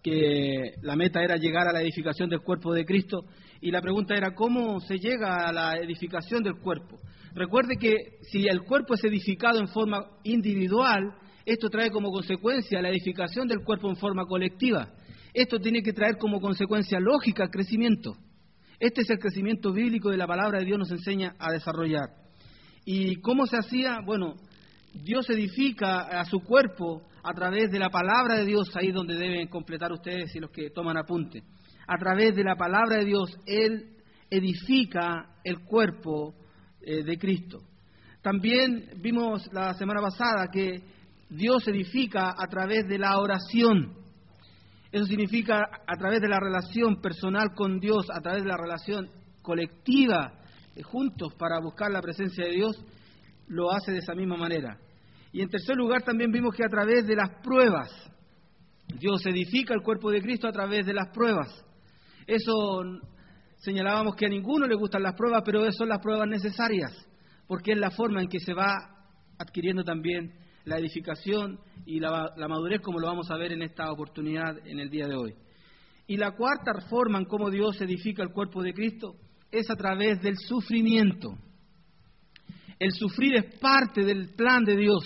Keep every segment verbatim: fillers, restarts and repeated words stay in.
que la meta era llegar a la edificación del cuerpo de Cristo, y la pregunta era ¿cómo se llega a la edificación del cuerpo? Recuerde que si el cuerpo es edificado en forma individual, esto trae como consecuencia la edificación del cuerpo en forma colectiva. Esto tiene que traer como consecuencia lógica crecimiento. Este es el crecimiento bíblico de la palabra de Dios nos enseña a desarrollar. ¿Y cómo se hacía? Bueno, Dios edifica a su cuerpo a través de la palabra de Dios, ahí donde deben completar ustedes y los que toman apunte. A través de la palabra de Dios, Él edifica el cuerpo eh, de Cristo. También vimos la semana pasada que Dios edifica a través de la oración. Eso significa a través de la relación personal con Dios, a través de la relación colectiva, eh, juntos para buscar la presencia de Dios, lo hace de esa misma manera. Y en tercer lugar también vimos que a través de las pruebas, Dios edifica el cuerpo de Cristo a través de las pruebas. Eso señalábamos que a ninguno le gustan las pruebas, pero son las pruebas necesarias, porque es la forma en que se va adquiriendo también la edificación y la, la madurez, como lo vamos a ver en esta oportunidad en el día de hoy. Y la cuarta forma en cómo Dios edifica el cuerpo de Cristo es a través del sufrimiento. El sufrir es parte del plan de Dios.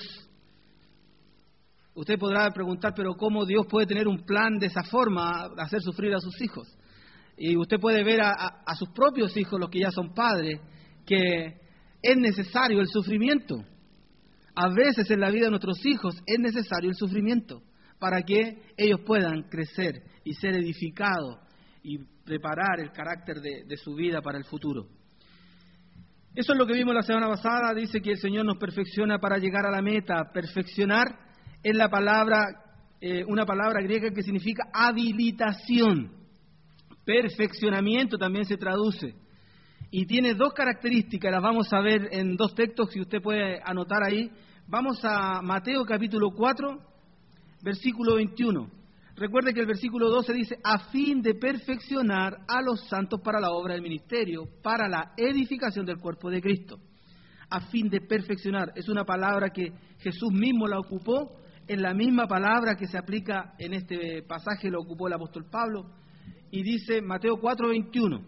Usted podrá preguntar, pero ¿cómo Dios puede tener un plan de esa forma, hacer sufrir a sus hijos? Y usted puede ver a, a, a sus propios hijos, los que ya son padres, que es necesario el sufrimiento. A veces en la vida de nuestros hijos es necesario el sufrimiento para que ellos puedan crecer y ser edificados y preparar el carácter de, de su vida para el futuro. Eso es lo que vimos la semana pasada. Dice que el Señor nos perfecciona para llegar a la meta. Perfeccionar es la palabra, eh, una palabra griega que significa habilitación. Perfeccionamiento también se traduce. Y tiene dos características, las vamos a ver en dos textos, si usted puede anotar ahí. Vamos a Mateo capítulo cuatro, versículo veintiuno. Recuerde que el versículo doce dice, a fin de perfeccionar a los santos para la obra del ministerio, para la edificación del cuerpo de Cristo. A fin de perfeccionar, es una palabra que Jesús mismo la ocupó, es la misma palabra que se aplica en este pasaje, lo ocupó el apóstol Pablo, y dice Mateo cuatro, veintiuno.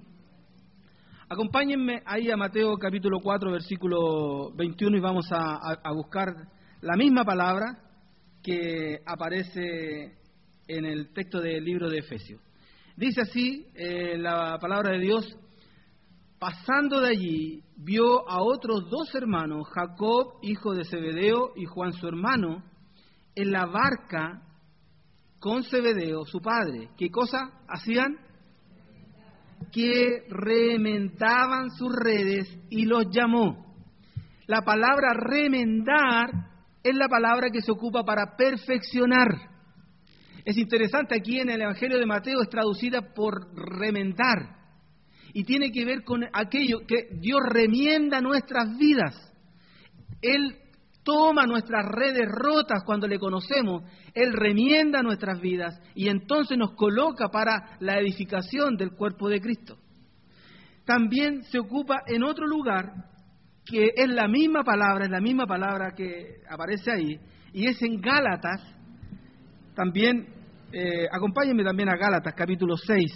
Acompáñenme ahí a Mateo capítulo cuatro, versículo veintiuno, y vamos a, a, a buscar la misma palabra que aparece en el texto del libro de Efesios. Dice así eh, la palabra de Dios: pasando de allí, vio a otros dos hermanos, Jacob, hijo de Zebedeo, y Juan su hermano, en la barca con Zebedeo, su padre. ¿Qué cosa hacían? Que remendaban sus redes, y los llamó. La palabra remendar es la palabra que se ocupa para perfeccionar. Es interesante, aquí en el Evangelio de Mateo es traducida por remendar, y tiene que ver con aquello que Dios remienda nuestras vidas. Él toma nuestras redes rotas cuando le conocemos, Él remienda nuestras vidas y entonces nos coloca para la edificación del cuerpo de Cristo. También se ocupa en otro lugar, que es la misma palabra, es la misma palabra que aparece ahí, y es en Gálatas. También, eh, acompáñenme también a Gálatas, capítulo seis.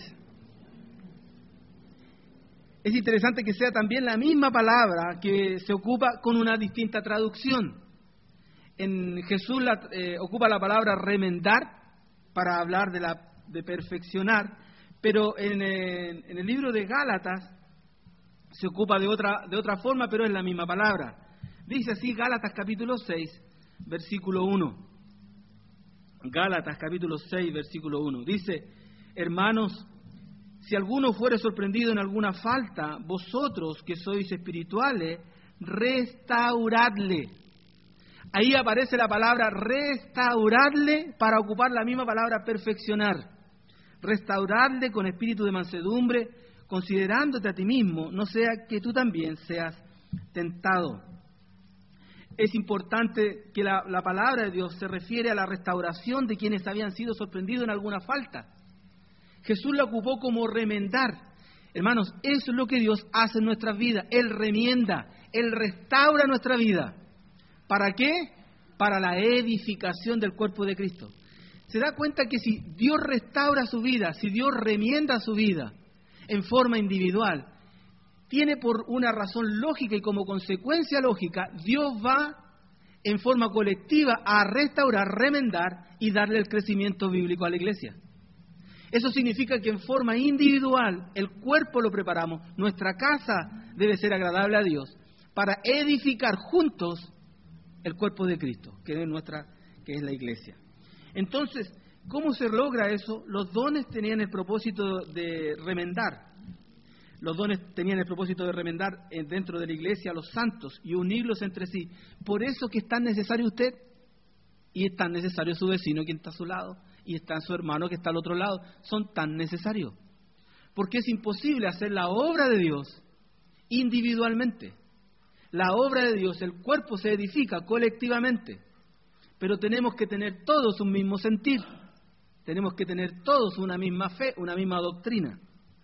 Es interesante que sea también la misma palabra que se ocupa con una distinta traducción. En Jesús la, eh, ocupa la palabra remendar para hablar de, la, de perfeccionar, pero en, en, en el libro de Gálatas se ocupa de otra, de otra forma, pero es la misma palabra. Dice así Gálatas capítulo seis, versículo uno. Gálatas capítulo seis, versículo uno. Dice: hermanos, si alguno fuere sorprendido en alguna falta, vosotros que sois espirituales, restauradle. Ahí aparece la palabra restauradle para ocupar la misma palabra perfeccionar. Restauradle con espíritu de mansedumbre, considerándote a ti mismo, no sea que tú también seas tentado. Es importante que la, la palabra de Dios se refiere a la restauración de quienes habían sido sorprendidos en alguna falta. Jesús la ocupó como remendar. Hermanos, eso es lo que Dios hace en nuestras vidas. Él remienda, Él restaura nuestra vida. ¿Para qué? Para la edificación del cuerpo de Cristo. se da cuenta que si Dios restaura su vida, si Dios remienda su vida en forma individual, tiene por una razón lógica y como consecuencia lógica, Dios va en forma colectiva a restaurar, remendar y darle el crecimiento bíblico a la iglesia. Eso significa que en forma individual el cuerpo lo preparamos, nuestra casa debe ser agradable a Dios para edificar juntos el cuerpo de Cristo, que es nuestra, que es la iglesia. Entonces, ¿cómo se logra eso? Los dones tenían el propósito de remendar. Los dones tenían el propósito de remendar dentro de la iglesia a los santos y unirlos entre sí. Por eso que es tan necesario usted y es tan necesario su vecino que está a su lado y está su hermano que está al otro lado. Son tan necesarios. Porque es imposible hacer la obra de Dios individualmente. La obra de Dios, el cuerpo se edifica colectivamente. Pero tenemos que tener todos un mismo sentir. Tenemos que tener todos una misma fe, una misma doctrina.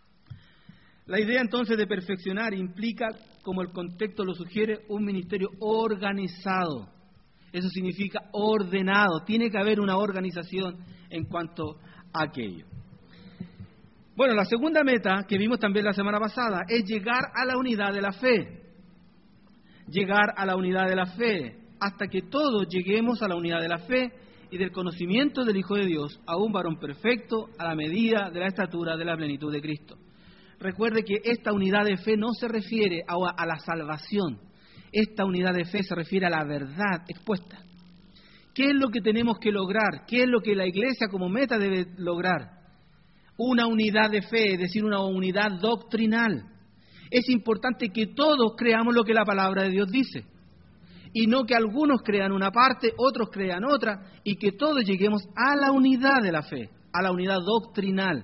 La idea entonces de perfeccionar implica, como el contexto lo sugiere, un ministerio organizado. Eso significa ordenado. Tiene que haber una organización en cuanto a aquello. Bueno, la segunda meta que vimos también la semana pasada es llegar a la unidad de la fe. Llegar a la unidad de la fe, hasta que todos lleguemos a la unidad de la fe y del conocimiento del Hijo de Dios, a un varón perfecto, a la medida de la estatura de la plenitud de Cristo. Recuerde que esta unidad de fe no se refiere a, a la salvación. Esta unidad de fe se refiere a la verdad expuesta. ¿Qué es lo que tenemos que lograr? ¿Qué es lo que la iglesia como meta debe lograr? Una unidad de fe, es decir, una unidad doctrinal. Es importante que todos creamos lo que la palabra de Dios dice. Y no que algunos crean una parte, otros crean otra, y que todos lleguemos a la unidad de la fe, a la unidad doctrinal.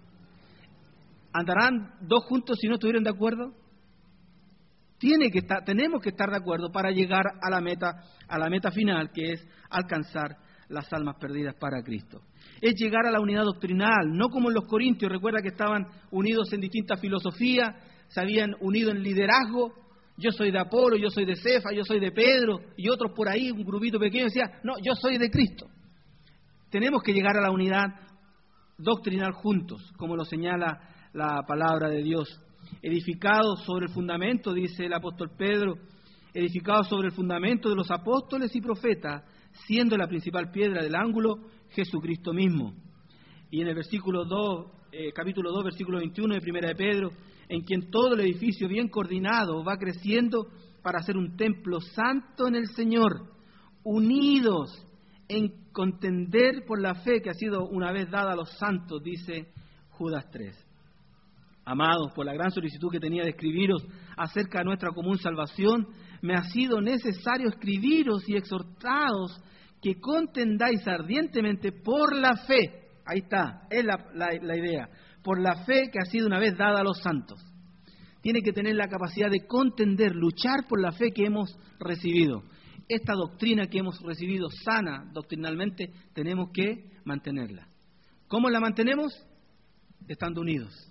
¿Andarán dos juntos si no estuvieran de acuerdo? Tiene que estar, tenemos que estar de acuerdo para llegar a la meta, a la meta final, que es alcanzar las almas perdidas para Cristo. Es llegar a la unidad doctrinal, no como en los corintios. Recuerda que estaban unidos en distintas filosofías, se habían unido en liderazgo. Yo soy de Apolo, yo soy de Cefa, yo soy de Pedro, y otros por ahí, un grupito pequeño, decía, no, yo soy de Cristo. Tenemos que llegar a la unidad doctrinal juntos, como lo señala la palabra de Dios. Edificado sobre el fundamento, dice el apóstol Pedro, edificado sobre el fundamento de los apóstoles y profetas, siendo la principal piedra del ángulo Jesucristo mismo. Y en el versículo dos, eh, capítulo dos, versículo veintiuno de Primera de Pedro, en quien todo el edificio bien coordinado va creciendo para ser un templo santo en el Señor, unidos en contender por la fe que ha sido una vez dada a los santos, dice Judas tres. Amados, por la gran solicitud que tenía de escribiros acerca de nuestra común salvación, me ha sido necesario escribiros y exhortaros que contendáis ardientemente por la fe. Ahí está, es la, la, la idea. Por la fe que ha sido una vez dada a los santos. Tiene que tener la capacidad de contender, luchar por la fe que hemos recibido. Esta doctrina que hemos recibido sana doctrinalmente, tenemos que mantenerla. ¿Cómo la mantenemos? Estando unidos.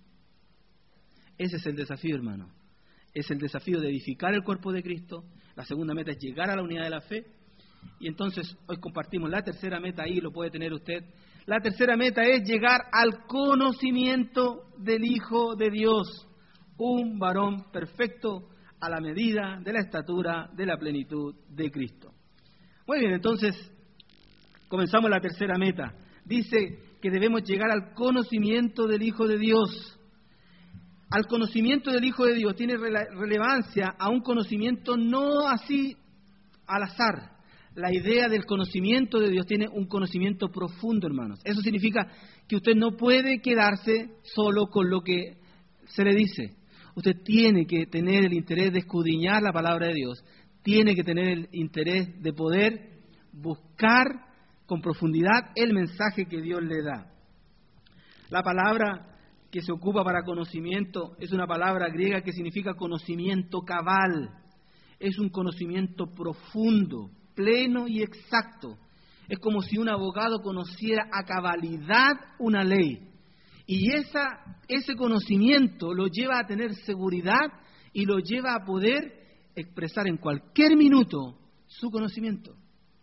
Ese es el desafío, hermano. Es el desafío de edificar el cuerpo de Cristo. La segunda meta es llegar a la unidad de la fe. Y entonces hoy compartimos la tercera meta, ahí lo puede tener usted. La tercera meta es llegar al conocimiento del Hijo de Dios, un varón perfecto a la medida de la estatura de la plenitud de Cristo. Muy bien, entonces comenzamos la tercera meta. Dice que debemos llegar al conocimiento del Hijo de Dios. Al conocimiento del Hijo de Dios tiene rele- relevancia a un conocimiento no así al azar. La idea del conocimiento de Dios tiene un conocimiento profundo, hermanos. Eso significa que usted no puede quedarse solo con lo que se le dice. Usted tiene que tener el interés de escudriñar la palabra de Dios. Tiene que tener el interés de poder buscar con profundidad el mensaje que Dios le da. La palabra que se ocupa para conocimiento es una palabra griega que significa conocimiento cabal. Es un conocimiento profundo, pleno y exacto. Es como si un abogado conociera a cabalidad una ley. Y esa, ese conocimiento lo lleva a tener seguridad y lo lleva a poder expresar en cualquier minuto su conocimiento.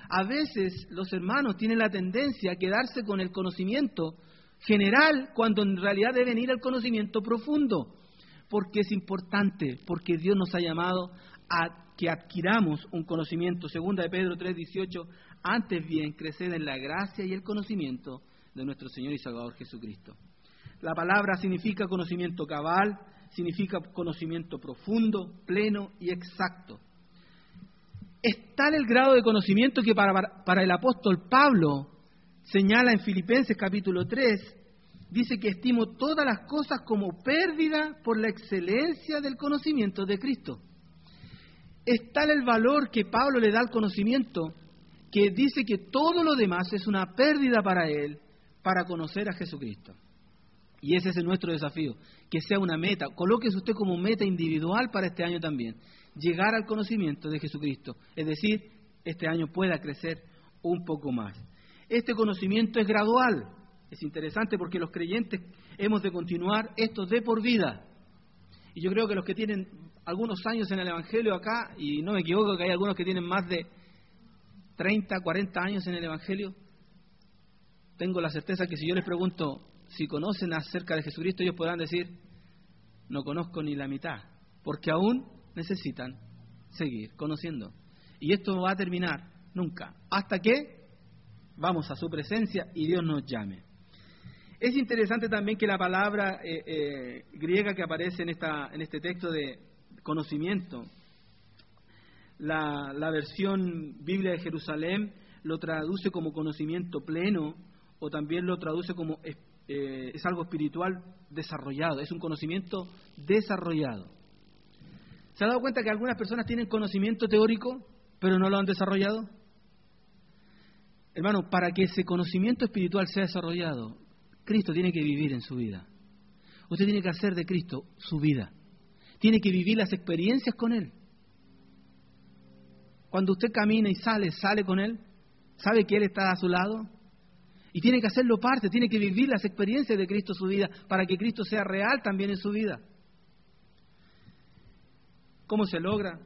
A veces los hermanos tienen la tendencia a quedarse con el conocimiento general cuando en realidad deben ir al conocimiento profundo, porque es importante, porque Dios nos ha llamado a que adquiramos un conocimiento. Segunda de Pedro tres dieciocho, antes bien, creced en la gracia y el conocimiento de nuestro Señor y Salvador Jesucristo. La palabra significa conocimiento cabal, significa conocimiento profundo, pleno y exacto. Es tal el grado de conocimiento que para, para el apóstol Pablo señala en Filipenses capítulo tres, dice que estimo todas las cosas como pérdida por la excelencia del conocimiento de Cristo. Es tal el valor que Pablo le da al conocimiento que dice que todo lo demás es una pérdida para él para conocer a Jesucristo. Y ese es nuestro desafío, que sea una meta. Colóquese usted como meta individual para este año también, llegar al conocimiento de Jesucristo. Es decir, este año pueda crecer un poco más. Este conocimiento es gradual. Es interesante porque los creyentes hemos de continuar esto de por vida. Y yo creo que los que tienen algunos años en el Evangelio acá, y no me equivoco que hay algunos que tienen más de treinta, cuarenta años en el Evangelio, tengo la certeza que si yo les pregunto si conocen acerca de Jesucristo, ellos podrán decir, no conozco ni la mitad, porque aún necesitan seguir conociendo. Y esto no va a terminar nunca, hasta que vamos a su presencia y Dios nos llame. Es interesante también que la palabra eh, eh, griega que aparece en, esta, en este texto de conocimiento, la, la versión Biblia de Jerusalén lo traduce como conocimiento pleno, o también lo traduce como eh, eh, es algo espiritual desarrollado, es un conocimiento desarrollado. ¿Se ha dado cuenta que algunas personas tienen conocimiento teórico, pero no lo han desarrollado? Hermano, para que ese conocimiento espiritual sea desarrollado, Cristo tiene que vivir en su vida. Usted tiene que hacer de Cristo su vida. Tiene que vivir las experiencias con Él. Cuando usted camina y sale, sale con Él. Sabe que Él está a su lado. Y tiene que hacerlo parte, tiene que vivir las experiencias de Cristo en su vida para que Cristo sea real también en su vida. ¿Cómo se logra?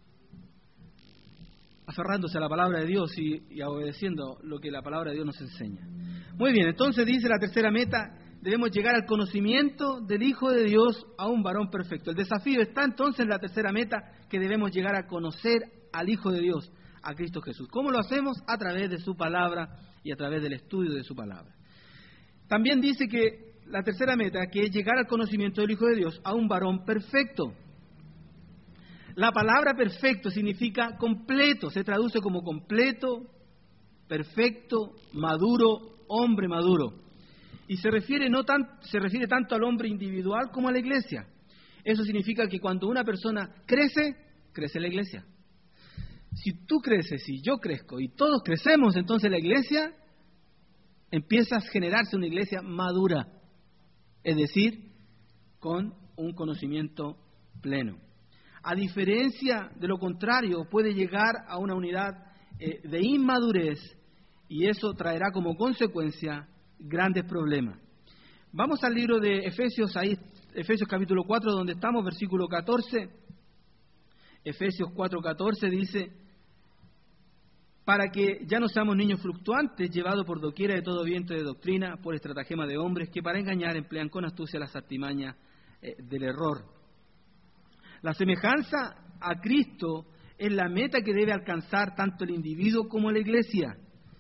Aferrándose a la palabra de Dios y, y obedeciendo lo que la palabra de Dios nos enseña. Muy bien, entonces dice la tercera meta, debemos llegar al conocimiento del Hijo de Dios, a un varón perfecto. El desafío está entonces en la tercera meta, que debemos llegar a conocer al Hijo de Dios, a Cristo Jesús. ¿Cómo lo hacemos? A través de su palabra y a través del estudio de su palabra. También dice que la tercera meta, que es llegar al conocimiento del Hijo de Dios, a un varón perfecto. La palabra perfecto significa completo, se traduce como completo, perfecto, maduro, hombre maduro. Y se refiere, no tan, se refiere tanto al hombre individual como a la iglesia. Eso significa que cuando una persona crece, crece la iglesia. Si tú creces y yo crezco y todos crecemos, entonces la iglesia empieza a generarse una iglesia madura, es decir, con un conocimiento pleno. A diferencia de lo contrario, puede llegar a una unidad eh, de inmadurez y eso traerá como consecuencia grandes problemas. Vamos al libro de Efesios, ahí, Efesios capítulo cuatro, donde estamos, versículo catorce. Efesios cuatro catorce dice, para que ya no seamos niños fluctuantes, llevados por doquiera de todo viento de doctrina, por estratagema de hombres, que para engañar emplean con astucia las artimañas eh, del error. La semejanza a Cristo es la meta que debe alcanzar tanto el individuo como la iglesia.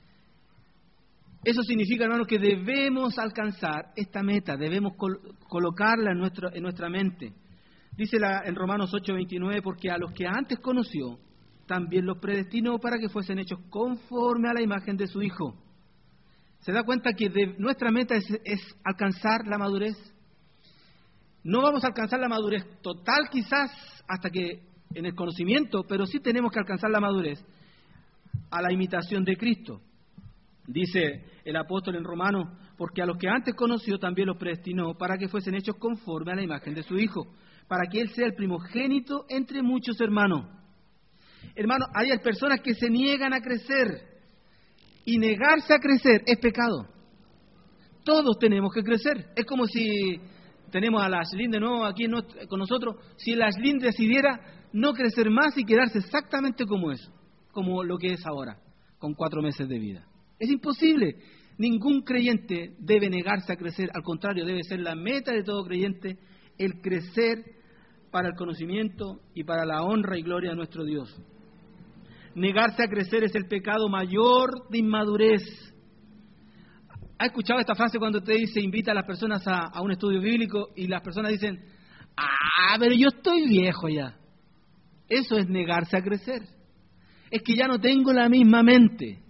Eso significa, hermanos, que debemos alcanzar esta meta, debemos col- colocarla en, nuestro, en nuestra mente. Dice la, en Romanos ocho veintinueve, porque a los que antes conoció, también los predestinó para que fuesen hechos conforme a la imagen de su Hijo. ¿Se da cuenta que de, nuestra meta es, es alcanzar la madurez? No vamos a alcanzar la madurez total quizás hasta que en el conocimiento, pero sí tenemos que alcanzar la madurez a la imitación de Cristo. Dice el apóstol en Romanos, porque a los que antes conoció también los predestinó para que fuesen hechos conforme a la imagen de su Hijo, para que Él sea el primogénito entre muchos hermanos. Hermanos, hay personas que se niegan a crecer y negarse a crecer es pecado. Todos tenemos que crecer. Es como si tenemos a la Ashlyn de nuevo aquí con nosotros, si la Ashlyn decidiera no crecer más y quedarse exactamente como es, como lo que es ahora. con cuatro meses de vida. Es imposible. Ningún creyente debe negarse a crecer. Al contrario, debe ser la meta de todo creyente el crecer para el conocimiento y para la honra y gloria de nuestro Dios. Negarse a crecer es el pecado mayor de inmadurez. ¿Ha escuchado esta frase cuando usted dice, invita a las personas a, a un estudio bíblico y las personas dicen, ah, pero yo estoy viejo ya? Eso es negarse a crecer. Es que ya no tengo la misma mente.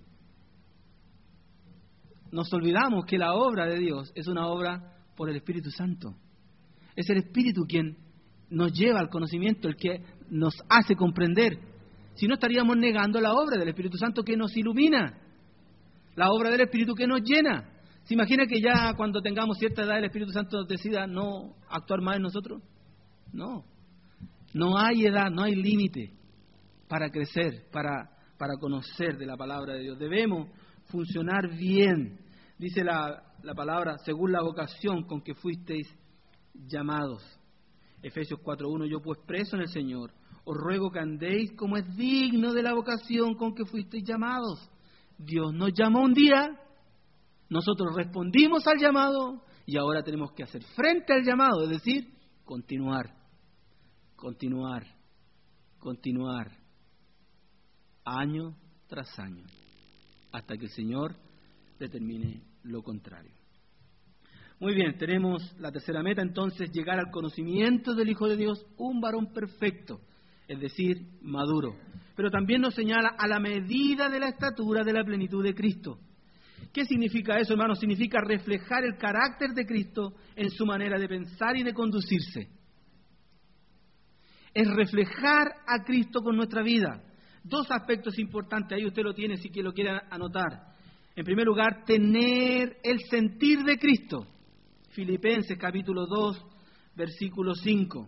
Nos olvidamos que la obra de Dios es una obra por el Espíritu Santo. Es el Espíritu quien nos lleva al conocimiento, el que nos hace comprender. Si no, estaríamos negando la obra del Espíritu Santo que nos ilumina, la obra del Espíritu que nos llena. ¿Se imagina que ya cuando tengamos cierta edad el Espíritu Santo decida no actuar más en nosotros? No. No hay edad, no hay límite para crecer, para, para conocer de la palabra de Dios. Debemos funcionar bien, dice la, la palabra, según la vocación con que fuisteis llamados. Efesios cuatro uno, yo pues preso en el Señor, os ruego que andéis como es digno de la vocación con que fuisteis llamados. Dios nos llamó un día, nosotros respondimos al llamado y ahora tenemos que hacer frente al llamado, es decir, continuar, continuar, continuar, año tras año, hasta que el Señor determine lo contrario. Muy bien, tenemos la tercera meta entonces, llegar al conocimiento del Hijo de Dios, un varón perfecto, es decir, maduro. Pero también nos señala a la medida de la estatura de la plenitud de Cristo. ¿Qué significa eso, hermanos? Significa reflejar el carácter de Cristo en su manera de pensar y de conducirse. Es reflejar a Cristo con nuestra vida. Dos aspectos importantes, ahí usted lo tiene si que lo quiere anotar. En primer lugar, tener el sentir de Cristo. Filipenses capítulo dos, versículo cinco.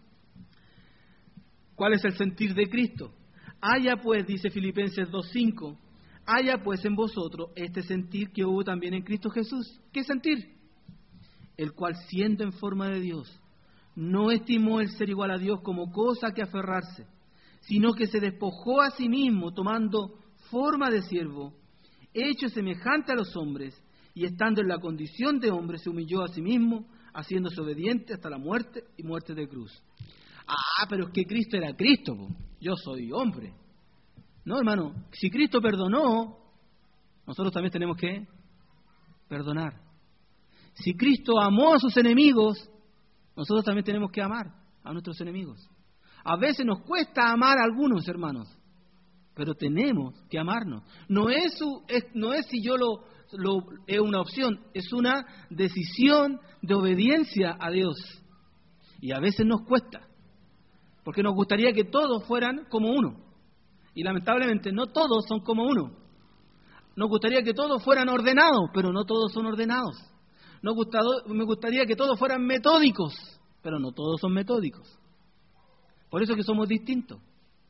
¿Cuál es el sentir de Cristo? Haya pues, dice Filipenses dos cinco, haya pues en vosotros este sentir que hubo también en Cristo Jesús. ¿Qué sentir? El cual, siendo en forma de Dios, no estimó el ser igual a Dios como cosa que aferrarse, sino que se despojó a sí mismo, tomando forma de siervo, hecho semejante a los hombres, y estando en la condición de hombre, se humilló a sí mismo, haciéndose obediente hasta la muerte y muerte de cruz. Ah, pero es que Cristo era Cristo, po. Yo soy hombre. No, hermano, si Cristo perdonó, nosotros también tenemos que perdonar. Si Cristo amó a sus enemigos, nosotros también tenemos que amar a nuestros enemigos. A veces nos cuesta amar a algunos, hermanos, pero tenemos que amarnos. No es, su, es, no es si yo lo, lo es una opción, es una decisión de obediencia a Dios. Y a veces nos cuesta, porque nos gustaría que todos fueran como uno. Y lamentablemente no todos son como uno. Nos gustaría que todos fueran ordenados, pero no todos son ordenados. Nos gustado, me gustaría que todos fueran metódicos, pero no todos son metódicos. Por eso es que somos distintos.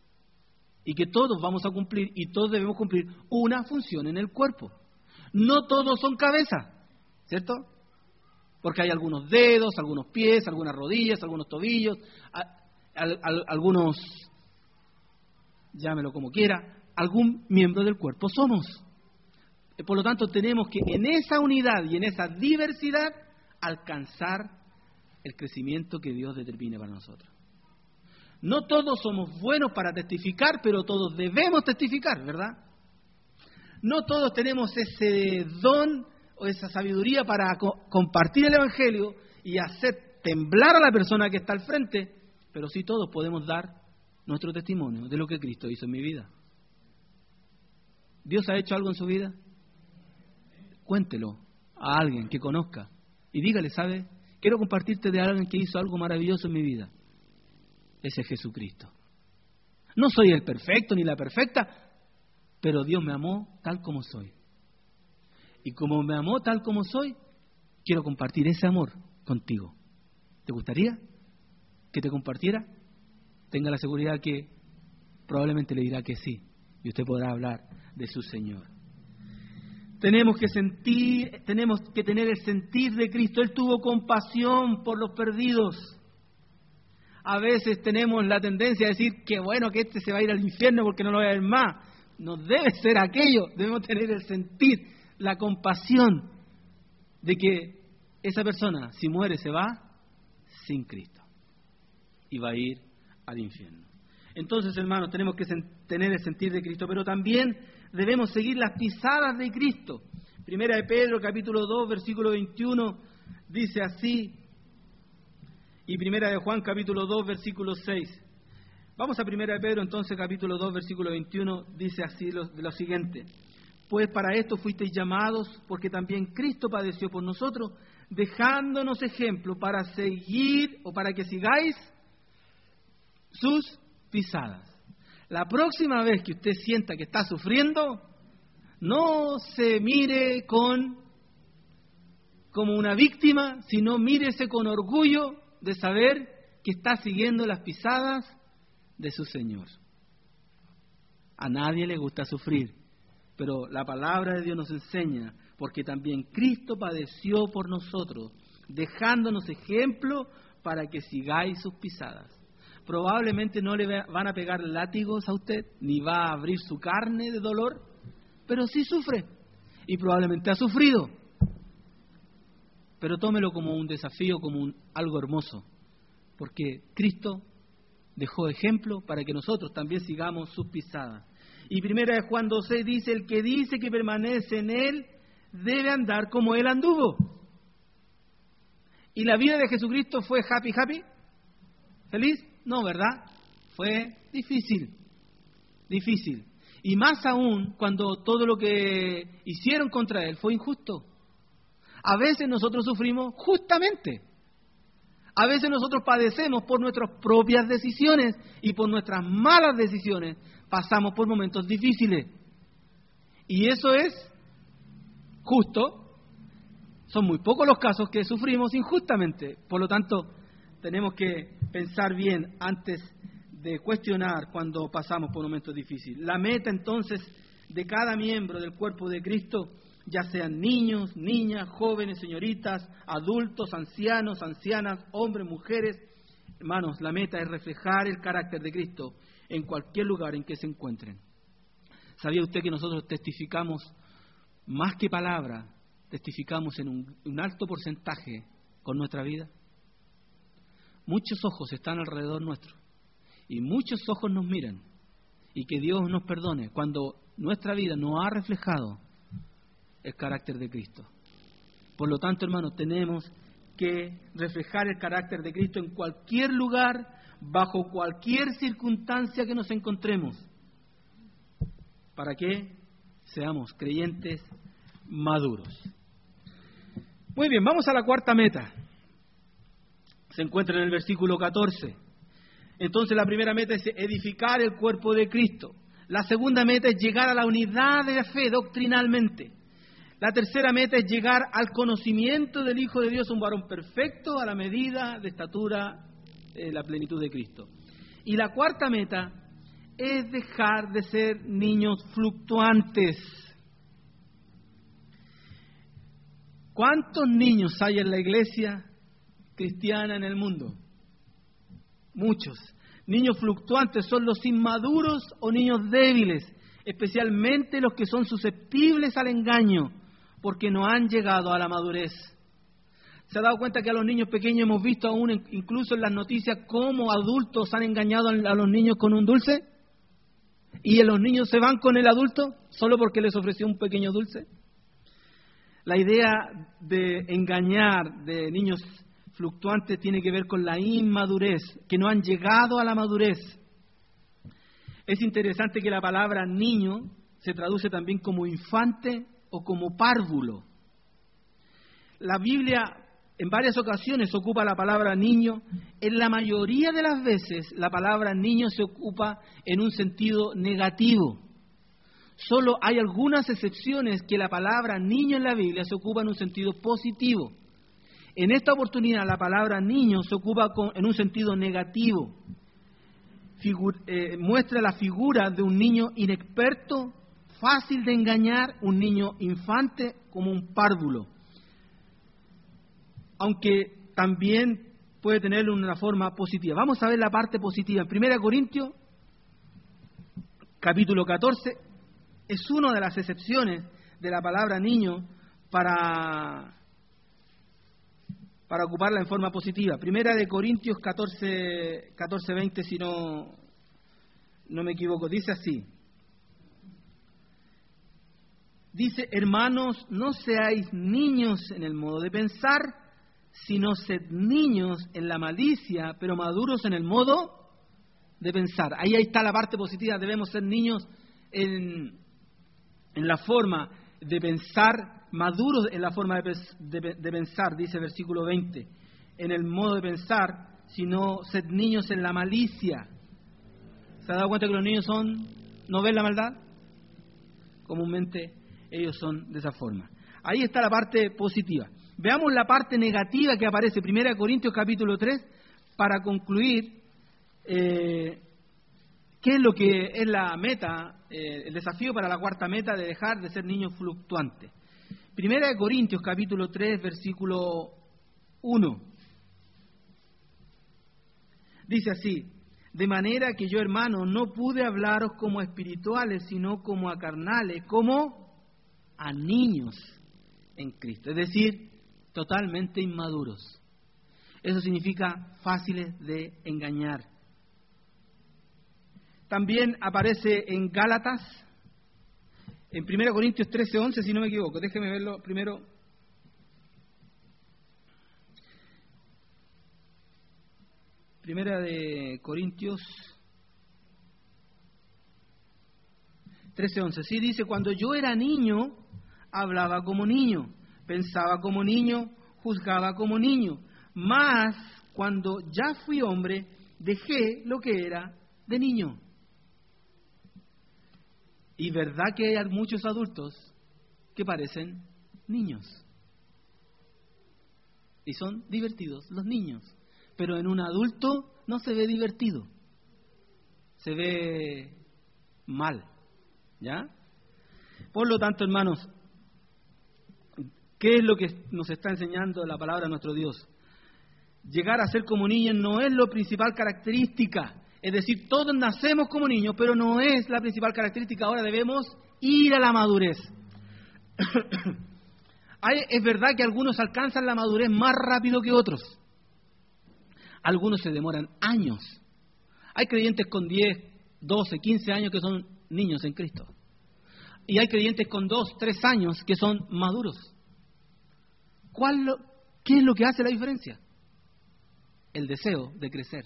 Y que todos vamos a cumplir, y todos debemos cumplir, una función en el cuerpo. No todos son cabeza, ¿cierto? Porque hay algunos dedos, algunos pies, algunas rodillas, algunos tobillos, a, a, a, algunos, llámelo como quiera, algún miembro del cuerpo somos. Por lo tanto, tenemos que en esa unidad y en esa diversidad alcanzar el crecimiento que Dios determine para nosotros. No todos somos buenos para testificar, pero todos debemos testificar, ¿verdad? No todos tenemos ese don o esa sabiduría para co- compartir el Evangelio y hacer temblar a la persona que está al frente, pero sí todos podemos dar nuestro testimonio de lo que Cristo hizo en mi vida. ¿Dios ha hecho algo en su vida? Cuéntelo a alguien que conozca y dígale, ¿sabe? Quiero compartirte de alguien que hizo algo maravilloso en mi vida. Ese es Jesucristo. No soy el perfecto ni la perfecta, pero Dios me amó tal como soy. Y como me amó tal como soy, quiero compartir ese amor contigo. ¿Te gustaría que te compartiera? Tenga la seguridad que probablemente le dirá que sí, y usted podrá hablar de su Señor. Tenemos que sentir, tenemos que tener el sentir de Cristo. Él tuvo compasión por los perdidos. A veces tenemos la tendencia a decir que bueno, que este se va a ir al infierno porque no lo va a ver más. no debe ser aquello, debemos tener el sentir, la compasión de que esa persona, si muere, se va sin Cristo y va a ir al infierno. Entonces, hermanos, tenemos que tener el sentir de Cristo, pero también debemos seguir las pisadas de Cristo. Primera de Pedro, capítulo dos, versículo veintiuno, dice así, y Primera de Juan, capítulo dos, versículo seis. Vamos a Primera de Pedro, entonces, capítulo dos, versículo veintiuno, dice así lo, lo siguiente. Pues para esto fuisteis llamados, porque también Cristo padeció por nosotros, dejándonos ejemplo para seguir, o para que sigáis sus pisadas. La próxima vez que usted sienta que está sufriendo, no se mire con como una víctima, sino mírese con orgullo de saber que está siguiendo las pisadas de su Señor. A nadie le gusta sufrir, pero la palabra de Dios nos enseña, porque también Cristo padeció por nosotros, dejándonos ejemplo para que sigáis sus pisadas. Probablemente no le van a pegar látigos a usted, ni va a abrir su carne de dolor, pero sí sufre, y probablemente ha sufrido. Pero tómelo como un desafío, como un, algo hermoso, porque Cristo dejó ejemplo para que nosotros también sigamos sus pisadas. Y Primera de Juan dos seis dice, el que dice que permanece en Él, debe andar como Él anduvo. ¿Y la vida de Jesucristo fue happy, happy? ¿Feliz? No, ¿verdad? Fue difícil, difícil. Y más aún cuando todo lo que hicieron contra Él fue injusto. A veces nosotros sufrimos justamente. A veces nosotros padecemos por nuestras propias decisiones y por nuestras malas decisiones. Pasamos por momentos difíciles. Y eso es justo. Son muy pocos los casos que sufrimos injustamente. Por lo tanto, tenemos que pensar bien antes de cuestionar cuando pasamos por momentos difíciles. La meta entonces de cada miembro del cuerpo de Cristo, ya sean niños, niñas, jóvenes, señoritas, adultos, ancianos, ancianas, hombres, mujeres, hermanos, la meta es reflejar el carácter de Cristo en cualquier lugar en que se encuentren. ¿Sabía usted que nosotros testificamos más que palabra, testificamos en un, un alto porcentaje con nuestra vida? Muchos ojos están alrededor nuestro y muchos ojos nos miran, y que Dios nos perdone cuando nuestra vida no ha reflejado el carácter de Cristo. Por lo tanto, hermanos, tenemos que reflejar el carácter de Cristo en cualquier lugar, bajo cualquier circunstancia que nos encontremos, para que seamos creyentes maduros. Muy bien, vamos a la cuarta meta. Se encuentra en el versículo catorce. Entonces la primera meta es edificar el cuerpo de Cristo. La segunda meta es llegar a la unidad de la fe doctrinalmente. La tercera meta es llegar al conocimiento del Hijo de Dios, un varón perfecto a la medida de estatura de la plenitud de Cristo. Y la cuarta meta es dejar de ser niños fluctuantes. ¿Cuántos niños hay en la iglesia cristiana en el mundo? Muchos. Niños fluctuantes son los inmaduros o niños débiles, especialmente los que son susceptibles al engaño, porque no han llegado a la madurez. ¿Se ha dado cuenta que a los niños pequeños hemos visto aún, incluso en las noticias, cómo adultos han engañado a los niños con un dulce? ¿Y los niños se van con el adulto solo porque les ofreció un pequeño dulce? La idea de engañar de niños fluctuantes tiene que ver con la inmadurez, que no han llegado a la madurez. Es interesante que la palabra niño se traduce también como infante o como párvulo. La Biblia en varias ocasiones ocupa la palabra niño. En la mayoría de las veces la palabra niño se ocupa en un sentido negativo. Solo hay algunas excepciones que la palabra niño en la Biblia se ocupa en un sentido positivo. En esta oportunidad la palabra niño se ocupa con, en un sentido negativo. Figur, eh, muestra la figura de un niño inexperto, fácil de engañar, un niño infante como un párvulo. Aunque también puede tener una forma positiva. Vamos a ver la parte positiva. En primera Corintios, capítulo catorce, es una de las excepciones de la palabra niño para, para ocuparla en forma positiva. Primera de Corintios catorce, catorce veinte, si no, no me equivoco, dice así. Dice, hermanos, no seáis niños en el modo de pensar, sino sed niños en la malicia, pero maduros en el modo de pensar. Ahí, ahí está la parte positiva, debemos ser niños en, en la forma de pensar, maduros en la forma de, de, de pensar, dice el versículo veinte, en el modo de pensar, sino sed niños en la malicia. ¿Se ha dado cuenta que los niños son, no ven la maldad? Comúnmente ellos son de esa forma. Ahí está la parte positiva. Veamos la parte negativa que aparece, Primera de Corintios capítulo tres, para concluir eh, qué es lo que es la meta, eh, el desafío para la cuarta meta de dejar de ser niños fluctuantes. Primera de Corintios capítulo tres, versículo uno. Dice así, de manera que yo, hermanos, no pude hablaros como a espirituales, sino como a carnales, como a niños en Cristo, es decir, totalmente inmaduros. Eso significa fáciles de engañar. También aparece en Gálatas, en Primera Corintios trece, once, si no me equivoco. Déjeme verlo primero. Primera de Corintios trece, once. Sí, dice, cuando yo era niño, hablaba como niño, pensaba como niño, juzgaba como niño. Mas, cuando ya fui hombre, dejé lo que era de niño. Y verdad que hay muchos adultos que parecen niños. Y son divertidos los niños. Pero en un adulto no se ve divertido. Se ve mal. ¿Ya? Por lo tanto, hermanos, ¿qué es lo que nos está enseñando la palabra de nuestro Dios? Llegar a ser como niños no es la principal característica. Es decir, todos nacemos como niños, pero no es la principal característica. Ahora debemos ir a la madurez. Hay, es verdad que algunos alcanzan la madurez más rápido que otros. Algunos se demoran años. Hay creyentes con diez, doce, quince años que son niños en Cristo. Y hay creyentes con dos, tres años que son maduros. ¿Cuál lo, ¿Qué es lo que hace la diferencia? El deseo de crecer.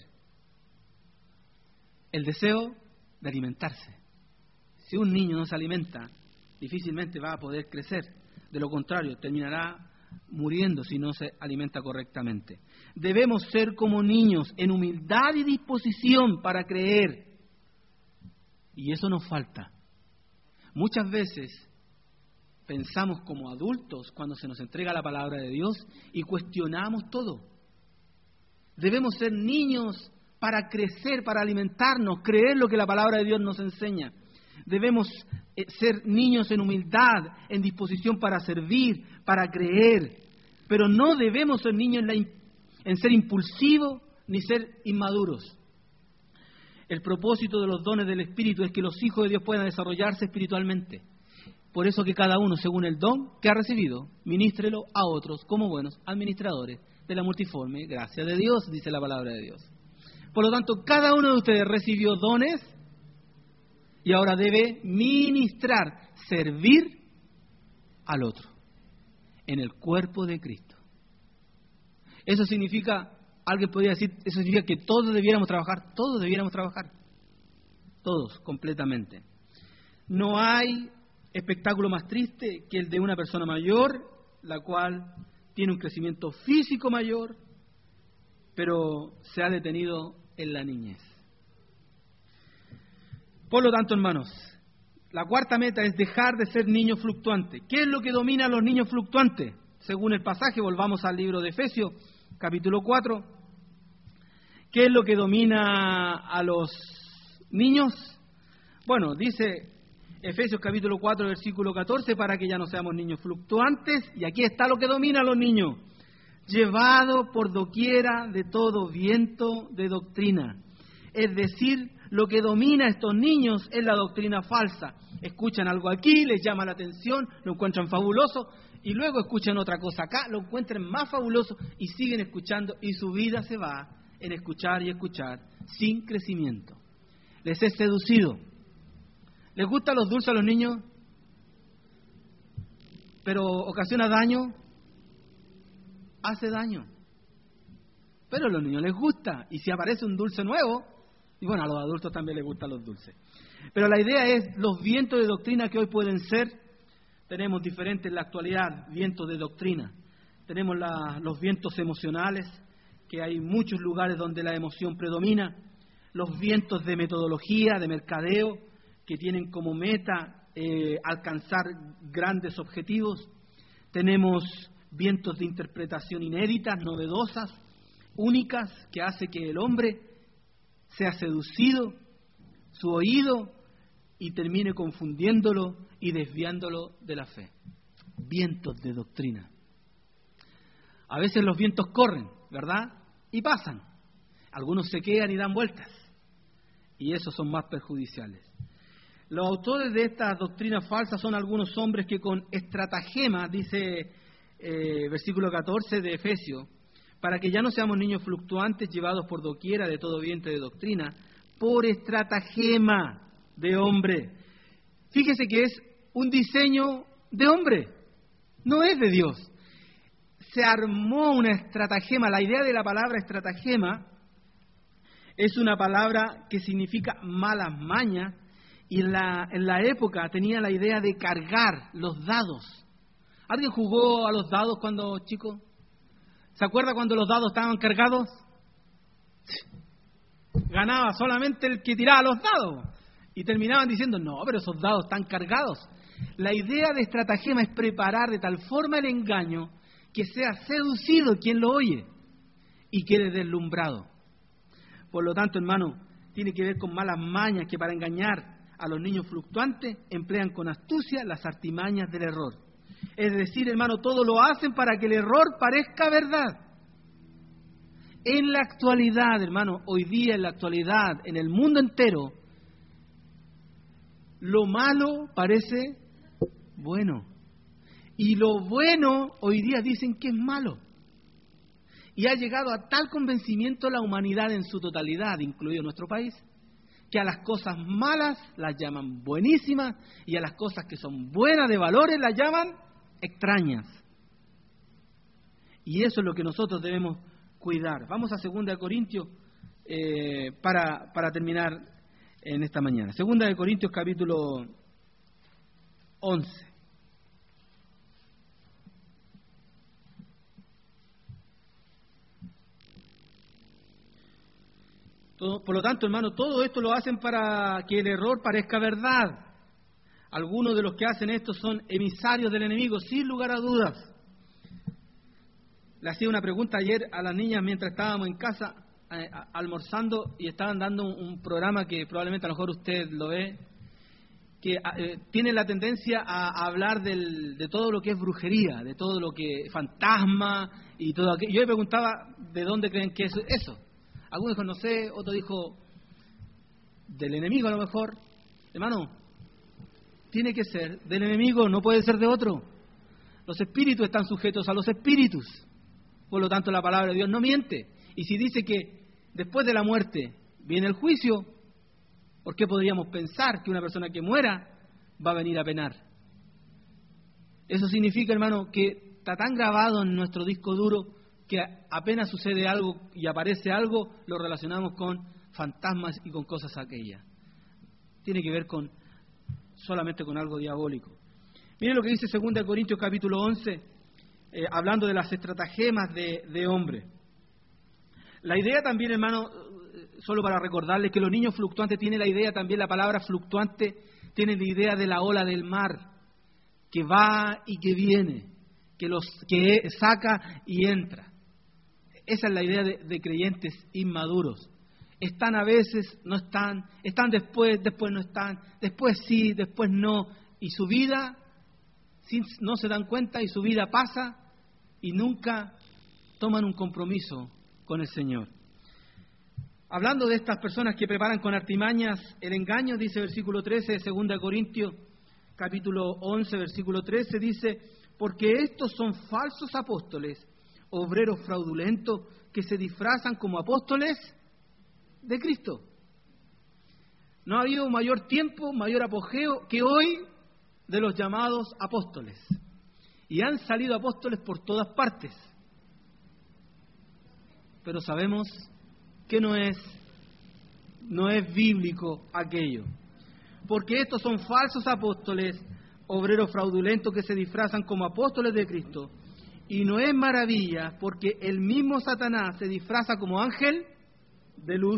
El deseo de alimentarse. Si un niño no se alimenta, difícilmente va a poder crecer. De lo contrario, terminará muriendo si no se alimenta correctamente. Debemos ser como niños, en humildad y disposición para creer. Y eso nos falta. Muchas veces pensamos como adultos cuando se nos entrega la palabra de Dios y cuestionamos todo. Debemos ser niños para crecer, para alimentarnos, creer lo que la palabra de Dios nos enseña. Debemos ser niños en humildad, en disposición para servir, para creer. Pero no debemos ser niños en, la, en ser impulsivos ni ser inmaduros. El propósito de los dones del Espíritu es que los hijos de Dios puedan desarrollarse espiritualmente. Por eso que cada uno, según el don que ha recibido, ministrelo a otros como buenos administradores de la multiforme gracia de Dios, dice la palabra de Dios. Por lo tanto, cada uno de ustedes recibió dones y ahora debe ministrar, servir al otro en el cuerpo de Cristo. Eso significa, alguien podría decir, eso significa que todos debiéramos trabajar, todos debiéramos trabajar, todos, completamente. No hay espectáculo más triste que el de una persona mayor, la cual tiene un crecimiento físico mayor, pero se ha detenido en la niñez. Por lo tanto, hermanos, la cuarta meta es dejar de ser niños fluctuantes. ¿Qué es lo que domina a los niños fluctuantes? Según el pasaje, volvamos al libro de Efesios, capítulo cuatro. ¿Qué es lo que domina a los niños? Bueno, dice Efesios capítulo cuatro, versículo catorce, para que ya no seamos niños fluctuantes. Y aquí está lo que domina a los niños. Llevado por doquiera de todo viento de doctrina. Es decir, lo que domina a estos niños es la doctrina falsa. Escuchan algo aquí, les llama la atención, lo encuentran fabuloso, y luego escuchan otra cosa acá, lo encuentran más fabuloso, y siguen escuchando, y su vida se va en escuchar y escuchar, sin crecimiento. Les es seducido. ¿Les gustan los dulces a los niños? Pero ocasiona daño, hace daño. Pero a los niños les gusta, y si aparece un dulce nuevo, y bueno, a los adultos también les gustan los dulces. Pero la idea es, los vientos de doctrina que hoy pueden ser, tenemos diferentes en la actualidad, vientos de doctrina. Tenemos la, los vientos emocionales, que hay muchos lugares donde la emoción predomina, los vientos de metodología, de mercadeo, que tienen como meta eh, alcanzar grandes objetivos. Tenemos vientos de interpretación inéditas, novedosas, únicas, que hace que el hombre sea seducido, su oído, y termine confundiéndolo y desviándolo de la fe. Vientos de doctrina. A veces los vientos corren, ¿verdad? Y pasan. Algunos se quedan y dan vueltas. Y esos son más perjudiciales. Los autores de estas doctrinas falsas son algunos hombres que con estratagema, dice eh, versículo catorce de Efesios, para que ya no seamos niños fluctuantes llevados por doquiera de todo viento de doctrina, por estratagema de hombre. Fíjese que es un diseño de hombre, no es de Dios. Se armó una estratagema. La idea de la palabra estratagema es una palabra que significa malas mañas, y en la, en la época tenía la idea de cargar los dados. ¿Alguien jugó a los dados cuando chico? ¿Se acuerda cuando los dados estaban cargados? Ganaba solamente el que tiraba los dados. Y terminaban diciendo, no, pero esos dados están cargados. La idea de estratagema es preparar de tal forma el engaño que sea seducido quien lo oye y quede deslumbrado. Por lo tanto, hermano, tiene que ver con malas mañas que para engañar a los niños fluctuantes emplean con astucia las artimañas del error. Es decir, hermano, todo lo hacen para que el error parezca verdad. En la actualidad, hermano, hoy día en la actualidad, en el mundo entero, lo malo parece bueno. Y lo bueno hoy día dicen que es malo. Y ha llegado a tal convencimiento la humanidad en su totalidad, incluido nuestro país, que a las cosas malas las llaman buenísimas y a las cosas que son buenas de valores las llaman extrañas. Y eso es lo que nosotros debemos cuidar. Vamos a segunda de Corintios eh, para, para terminar en esta mañana. segunda de Corintios capítulo once. Todo, por lo tanto, hermano, todo esto lo hacen para que el error parezca verdad. Algunos de los que hacen esto son emisarios del enemigo, sin lugar a dudas. Le hacía una pregunta ayer a las niñas mientras estábamos en casa eh, almorzando y estaban dando un, un programa que probablemente a lo mejor usted lo ve, que eh, tiene la tendencia a, a hablar del, de todo lo que es brujería, de todo lo que es fantasma y todo aquello. Yo le preguntaba de dónde creen que es eso. Algunos dijo, no sé, otro dijo, del enemigo a lo mejor. Hermano, tiene que ser del enemigo, no puede ser de otro. Los espíritus están sujetos a los espíritus. Por lo tanto, la palabra de Dios no miente. Y si dice que después de la muerte viene el juicio, ¿por qué podríamos pensar que una persona que muera va a venir a penar? Eso significa, hermano, que está tan grabado en nuestro disco duro que apenas sucede algo y aparece algo, lo relacionamos con fantasmas y con cosas aquellas. Tiene que ver con solamente con algo diabólico. Miren lo que dice segunda de Corintios capítulo once, eh, hablando de las estratagemas de, de hombre. La idea también, hermano, solo para recordarles que los niños fluctuantes tienen la idea también, la palabra fluctuante, tienen la idea de la ola del mar, que va y que viene, que, los, que saca y entra. Esa es la idea de, de creyentes inmaduros. Están a veces, no están, están después, después no están, después sí, después no. Y su vida, no se dan cuenta y su vida pasa y nunca toman un compromiso con el Señor. Hablando de estas personas que preparan con artimañas el engaño, dice versículo trece de segunda de Corintios, capítulo once, versículo trece, dice: porque estos son falsos apóstoles, obreros fraudulentos, que se disfrazan como apóstoles de Cristo. No ha habido mayor tiempo, mayor apogeo que hoy de los llamados apóstoles. Y han salido apóstoles por todas partes. Pero sabemos que no es, no es bíblico aquello. Porque estos son falsos apóstoles, obreros fraudulentos que se disfrazan como apóstoles de Cristo. Y no es maravilla, porque el mismo Satanás se disfraza como ángel de luz.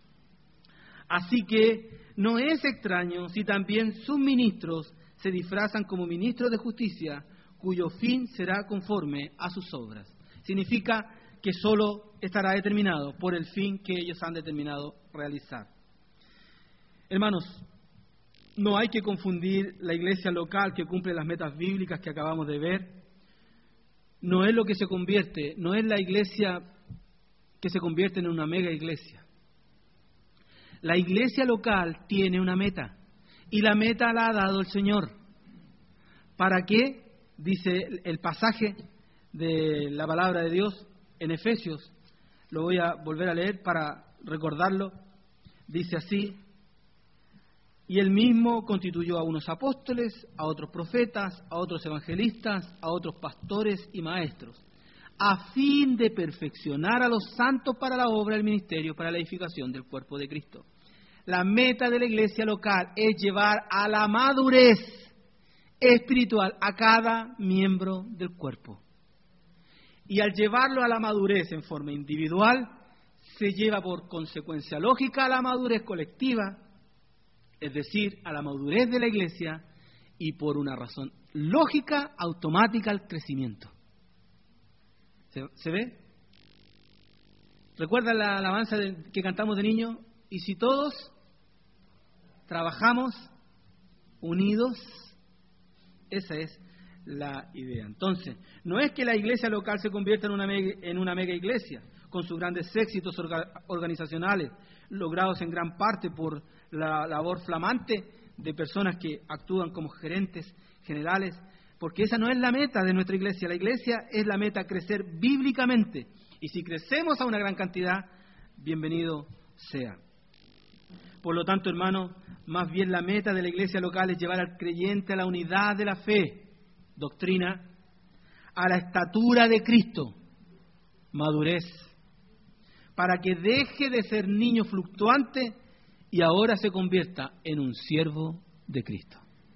Así que no es extraño si también sus ministros se disfrazan como ministros de justicia, cuyo fin será conforme a sus obras. Significa que solo estará determinado por el fin que ellos han determinado realizar. Hermanos, no hay que confundir la iglesia local que cumple las metas bíblicas que acabamos de ver. No es lo que se convierte, no es la iglesia que se convierte en una mega iglesia. La iglesia local tiene una meta, y la meta la ha dado el Señor. ¿Para qué? Dice el pasaje de la palabra de Dios en Efesios, lo voy a volver a leer para recordarlo. Dice así: y él mismo constituyó a unos apóstoles, a otros profetas, a otros evangelistas, a otros pastores y maestros, a fin de perfeccionar a los santos para la obra del ministerio, para la edificación del cuerpo de Cristo. La meta de la iglesia local es llevar a la madurez espiritual a cada miembro del cuerpo. Y al llevarlo a la madurez en forma individual, se lleva por consecuencia lógica a la madurez colectiva, es decir, a la madurez de la iglesia, y por una razón lógica, automática, al crecimiento. ¿Se, ¿se ve? ¿Recuerdan la alabanza de, que cantamos de niño? Y si todos trabajamos unidos, esa es la idea. Entonces, no es que la iglesia local se convierta en una mega, en una mega iglesia, con sus grandes éxitos orga, organizacionales, logrados en gran parte por la labor flamante de personas que actúan como gerentes generales, porque esa no es la meta de nuestra iglesia. La iglesia es la meta crecer bíblicamente, y si crecemos a una gran cantidad, bienvenido sea. Por lo tanto, hermano, más bien la meta de la iglesia local es llevar al creyente a la unidad de la fe, doctrina, a la estatura de Cristo, madurez, para que deje de ser niño fluctuante y ahora se convierta en un siervo de Cristo.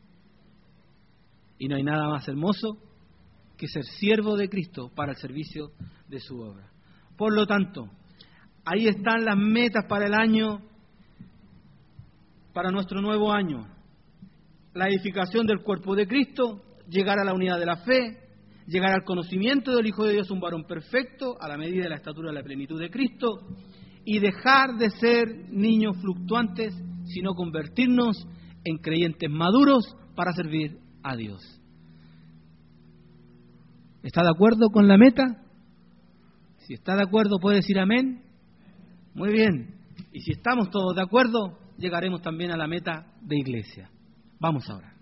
Y no hay nada más hermoso que ser siervo de Cristo para el servicio de su obra. Por lo tanto, ahí están las metas para el año, para nuestro nuevo año. La edificación del cuerpo de Cristo, llegar a la unidad de la fe, llegar al conocimiento del Hijo de Dios, un varón perfecto, a la medida de la estatura de la plenitud de Cristo, y dejar de ser niños fluctuantes, sino convertirnos en creyentes maduros para servir a Dios. ¿Está de acuerdo con la meta? Si está de acuerdo, puede decir amén. Muy bien. Y si estamos todos de acuerdo, llegaremos también a la meta de iglesia. Vamos ahora.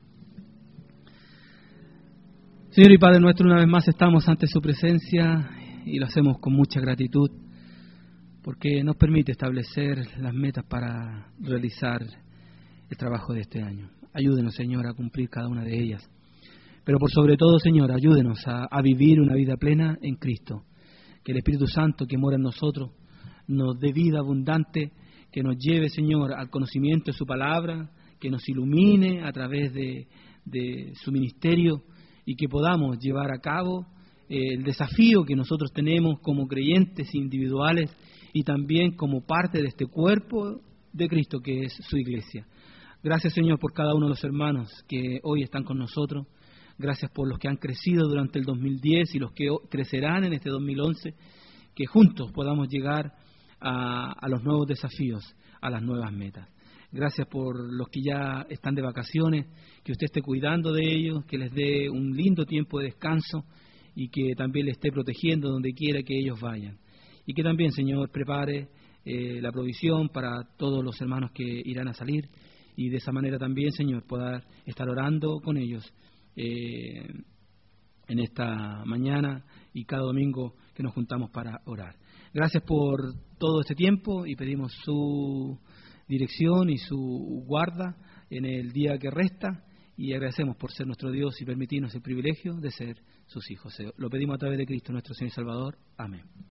Señor y Padre nuestro, una vez más estamos ante su presencia y lo hacemos con mucha gratitud porque nos permite establecer las metas para realizar el trabajo de este año. Ayúdenos, Señor, a cumplir cada una de ellas. Pero por sobre todo, Señor, ayúdenos a, a vivir una vida plena en Cristo. Que el Espíritu Santo que mora en nosotros nos dé vida abundante, que nos lleve, Señor, al conocimiento de su palabra, que nos ilumine a través de, de su ministerio y que podamos llevar a cabo eh, el desafío que nosotros tenemos como creyentes individuales y también como parte de este cuerpo de Cristo que es su iglesia. Gracias, Señor, por cada uno de los hermanos que hoy están con nosotros. Gracias por los que han crecido durante el dos mil diez y los que crecerán en este dos mil once, que juntos podamos llegar a, a los nuevos desafíos, a las nuevas metas. Gracias por los que ya están de vacaciones, que usted esté cuidando de ellos, que les dé un lindo tiempo de descanso y que también les esté protegiendo donde quiera que ellos vayan. Y que también, Señor, prepare eh, la provisión para todos los hermanos que irán a salir y de esa manera también, Señor, poder estar orando con ellos eh, en esta mañana y cada domingo que nos juntamos para orar. Gracias por todo este tiempo y pedimos su dirección y su guarda en el día que resta, y agradecemos por ser nuestro Dios y permitirnos el privilegio de ser sus hijos. Lo pedimos a través de Cristo nuestro Señor y Salvador. Amén.